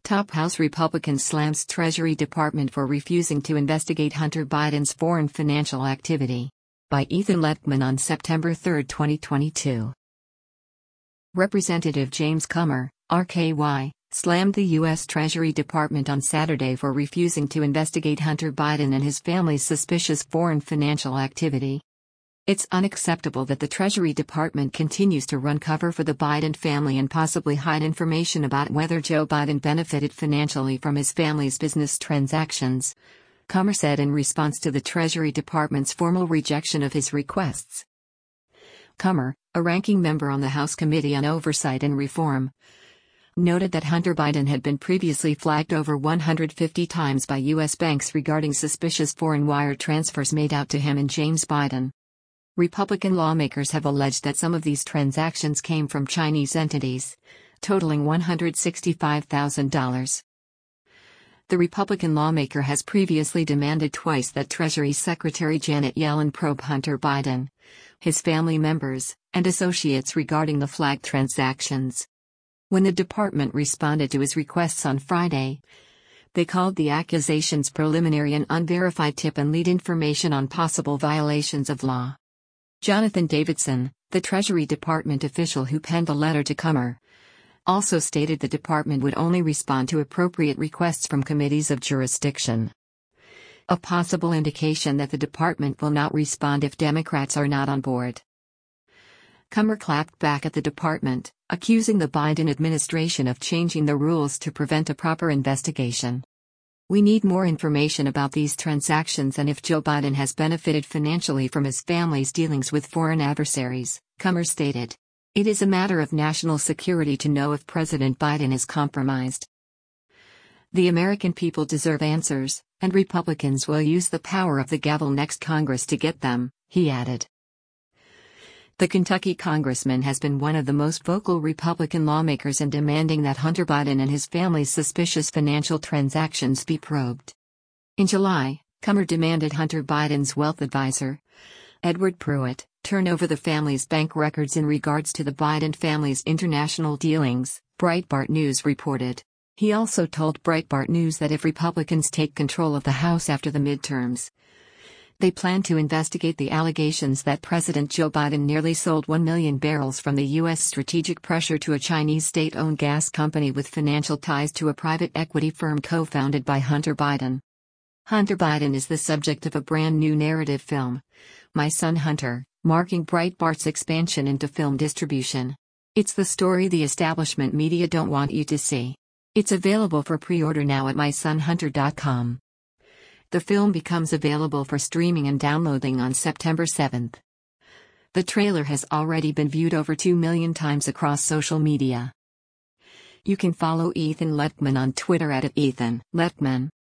Top House Republican slams Treasury Department for refusing to investigate Hunter Biden's foreign financial activity. By Ethan Lettman on September 3, 2022. Representative James Comer, RKY, slammed the U.S. Treasury Department on Saturday for refusing to investigate Hunter Biden and his family's suspicious foreign financial activity. It's unacceptable that the Treasury Department continues to run cover for the Biden family and possibly hide information about whether Joe Biden benefited financially from his family's business transactions, Comer said in response to the Treasury Department's formal rejection of his requests. Comer, a ranking member on the House Committee on Oversight and Reform, noted that Hunter Biden had been previously flagged over 150 times by U.S. banks regarding suspicious foreign wire transfers made out to him and James Biden. Republican lawmakers have alleged that some of these transactions came from Chinese entities, totaling $165,000. The Republican lawmaker has previously demanded twice that Treasury Secretary Janet Yellen probe Hunter Biden, his family members, and associates regarding the flagged transactions. When the department responded to his requests on Friday, they called the accusations preliminary and unverified tip and lead information on possible violations of law. Jonathan Davidson, the Treasury Department official who penned the letter to Comer, also stated the department would only respond to appropriate requests from committees of jurisdiction. A possible indication that the department will not respond if Democrats are not on board. Comer clapped back at the department, accusing the Biden administration of changing the rules to prevent a proper investigation. We need more information about these transactions and if Joe Biden has benefited financially from his family's dealings with foreign adversaries, Comer stated. It is a matter of national security to know if President Biden is compromised. The American people deserve answers, and Republicans will use the power of the gavel next Congress to get them, he added. The Kentucky congressman has been one of the most vocal Republican lawmakers in demanding that Hunter Biden and his family's suspicious financial transactions be probed. In July, Comer demanded Hunter Biden's wealth advisor, Edward Pruitt, turn over the family's bank records in regards to the Biden family's international dealings, Breitbart News reported. He also told Breitbart News that if Republicans take control of the House after the midterms, they plan to investigate the allegations that President Joe Biden nearly sold 1 million barrels from the U.S. strategic pressure to a Chinese state-owned gas company with financial ties to a private equity firm co-founded by Hunter Biden. Hunter Biden is the subject of a brand new narrative film, My Son Hunter, marking Breitbart's expansion into film distribution. It's the story the establishment media don't want you to see. It's available for pre-order now at mysonhunter.com. The film becomes available for streaming and downloading on September 7th. The trailer has already been viewed over 2 million times across social media. You can follow Ethan Lettman on Twitter at @EthanLettman.